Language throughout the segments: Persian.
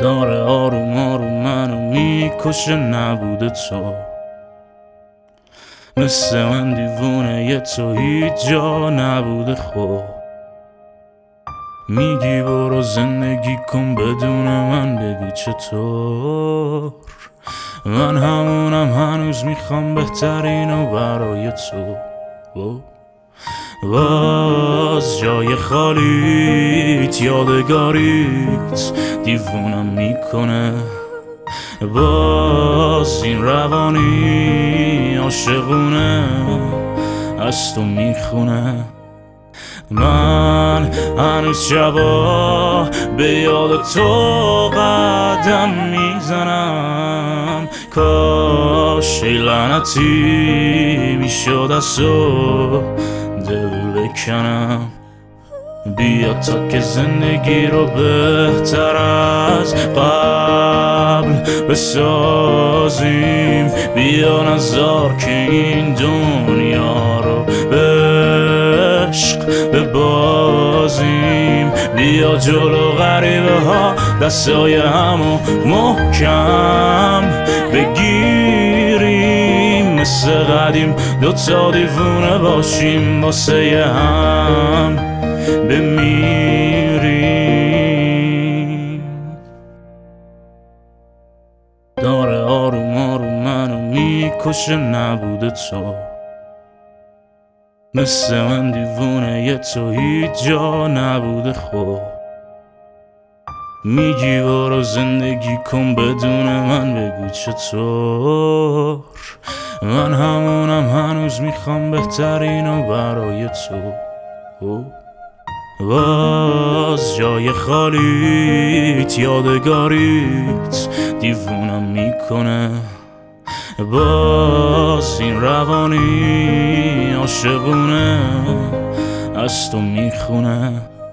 داره آروم آروم منو میکشه نبوده تو، مثل من دیوونه یه تو هیچ جا نبوده. خب میگی برو زندگی کن بدون من، بگی چطور؟ من همونم، هنوز میخوام بهترینو برای تو. باز جای خالیت، یادگاریت دیوونم میکنه. باز این روانی عاشقونه از تو میخونه. من هنوز شبا به یاد تو قدم میزنم. کاش ای لعنتی میشد از تو دل بکنم. بیا تا که زندگی رو بهتر از قبل بسازیم. بیا نذار که این دنیا رو به عشق ببازیم. بیا جلو غریبه ها دستای همو محکم بگیریم. مثل قدیم دوتا دیوونه باشیم، واسه هم بمیریم. داره آروم آروم منو میکشه نبوده تو، مثل من دیوونه یه تو هیچ جا نبوده. خب میگی برو زندگی کن بدون من، بگو چطور؟ من همونم، هنوز میخوام بهترینو برای تو. باز جای خالیت، یادگاریت دیوونم میکنه. باز این روانی عاشقونه از تو میخونه.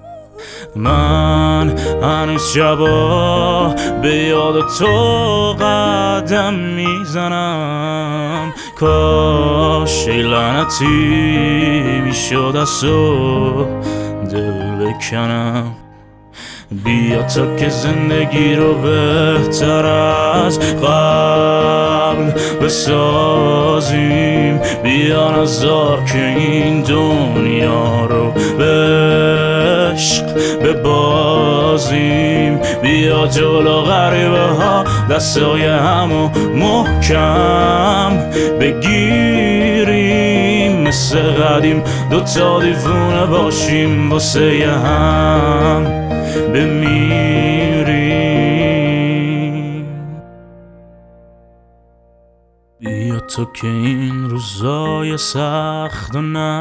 من هنوز شبا به یاد تو قدم میزنم. کاش ای لعنتی میشد از تو دل بکنم. بیا تا که زندگی رو بهتر از قبل بسازیم. بیا نذار که این دنیا رو به عشق ببازیم. بیا جلو غریبه ها دستای همو محکم بگیریم. مثل قدیم دوتا دیوونه باشیم، واسه هم بمیریم. بیا تو که این روزای سخت و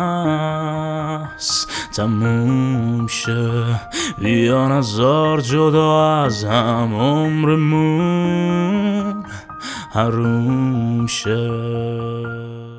نحس تموم شه. بیا نذار جدا از هم عمرمون حروم شه.